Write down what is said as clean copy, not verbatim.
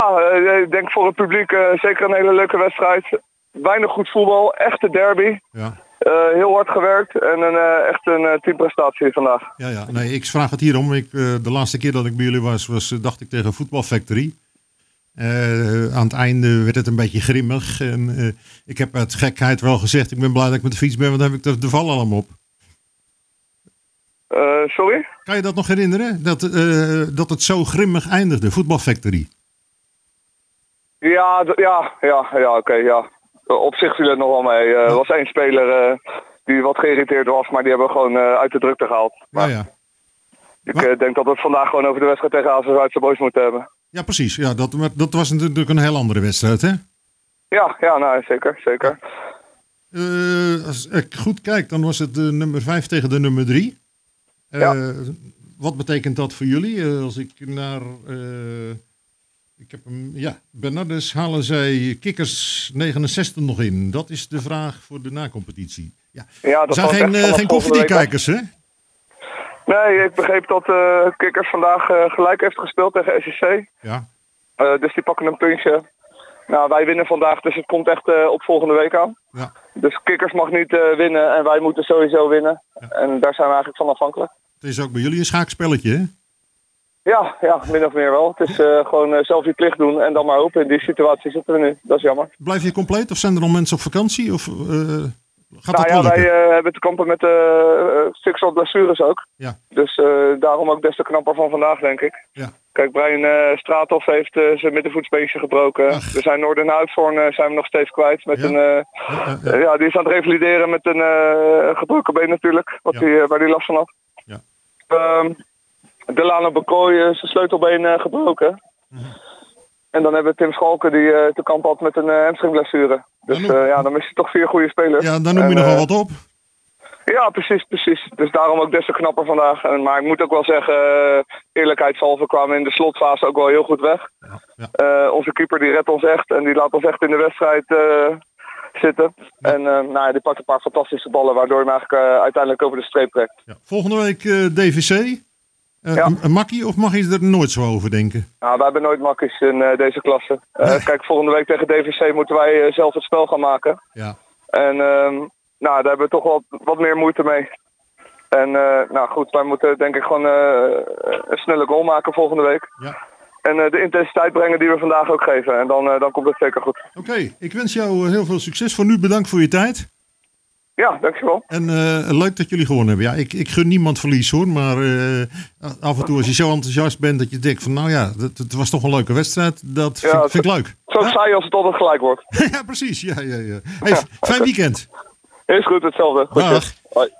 Ik denk voor het publiek zeker een hele leuke wedstrijd. Weinig goed voetbal, echte derby. Ja. Heel hard gewerkt en echt een teamprestatie vandaag. Ja. Nee, ik vraag het hierom. De laatste keer dat ik bij jullie was dacht ik tegen Voetbal Factory. Aan het einde werd het een beetje grimmig. En ik heb uit gekheid wel gezegd, ik ben blij dat ik met de fiets ben, want dan heb ik de valalarm op. Sorry? Kan je dat nog herinneren? Dat het zo grimmig eindigde, Voetbal Factory. Ja, oké. Op zich viel het nog wel mee. Er was één speler die wat geïrriteerd was, maar die hebben we gewoon uit de drukte gehaald. Maar ik denk dat we het vandaag gewoon over de wedstrijd tegen AZ Zuidse Boys moeten hebben. Ja, precies. Ja, dat was natuurlijk een heel andere wedstrijd, hè? Ja, nou, zeker. Als ik goed kijk, dan was het de nummer 5 tegen de nummer 3. Wat betekent dat voor jullie? Als ik naar... ik heb hem... Ja, Bernardus halen zij Kikkers 69 nog in. Dat is de vraag voor de nacompetitie. Ja, dat zijn geen koffiediekijkers, hè? Nee, ik begreep dat Kikkers vandaag gelijk heeft gespeeld tegen SEC. Ja. Dus die pakken een puntje. Nou, wij winnen vandaag, dus het komt echt op volgende week aan. Ja. Dus Kikkers mag niet winnen en wij moeten sowieso winnen. Ja. En daar zijn we eigenlijk van afhankelijk. Het is ook bij jullie een schaakspelletje, hè? Ja, min of meer wel. Het is gewoon zelf je plicht doen en dan maar hopen. In die situatie zitten we nu. Dat is jammer. Blijf je compleet of zijn er nog mensen op vakantie? Of gaat dat wel lukken? Wij hebben te kampen met stuk blessures ook. Ja. Dus daarom ook des te knapper van vandaag, denk ik. Ja. Kijk, Brian Straathoff heeft zijn middenvoetsbeentje gebroken. Ach. We zijn Noorderhoutvorn zijn we nog steeds kwijt. Met die is aan het revalideren met een gebroken been natuurlijk. Waar hij last van had. Ja. Delano Bekooi zijn sleutelbeen gebroken. En dan hebben we Tim Schalken die te kampen had met een hamstringblessure. Dus dan mis je toch 4 goede spelers. Ja, dan noem je nog wel wat op. Ja, precies. Dus daarom ook des te knapper vandaag. Maar ik moet ook wel zeggen, eerlijkheidshalve kwamen in de slotfase ook wel heel goed weg. Ja. Onze keeper die redt ons echt en die laat ons echt in de wedstrijd zitten. Ja. En die pakt een paar fantastische ballen, waardoor hij hem eigenlijk uiteindelijk over de streep trekt. Ja. Volgende week DVC. Een makkie of mag je er nooit zo over denken? Nou, wij hebben nooit makkies in deze klasse. Kijk, volgende week tegen DVC moeten wij zelf het spel gaan maken. Ja. En daar hebben we toch wel wat meer moeite mee. En goed, wij moeten denk ik gewoon een snelle goal maken volgende week. Ja. En de intensiteit brengen die we vandaag ook geven. En dan komt het zeker goed. Oké, ik wens jou heel veel succes. Voor nu bedankt voor je tijd. Ja, dankjewel. En leuk dat jullie gewonnen hebben. Ja, ik gun niemand verlies hoor. Maar af en toe als je zo enthousiast bent dat je denkt van het was toch een leuke wedstrijd. Dat vind ik leuk. Zo saai als het altijd gelijk wordt. Ja, precies. Ja. Hey, fijn weekend. Is goed, hetzelfde. Goed. Dag. Hoi.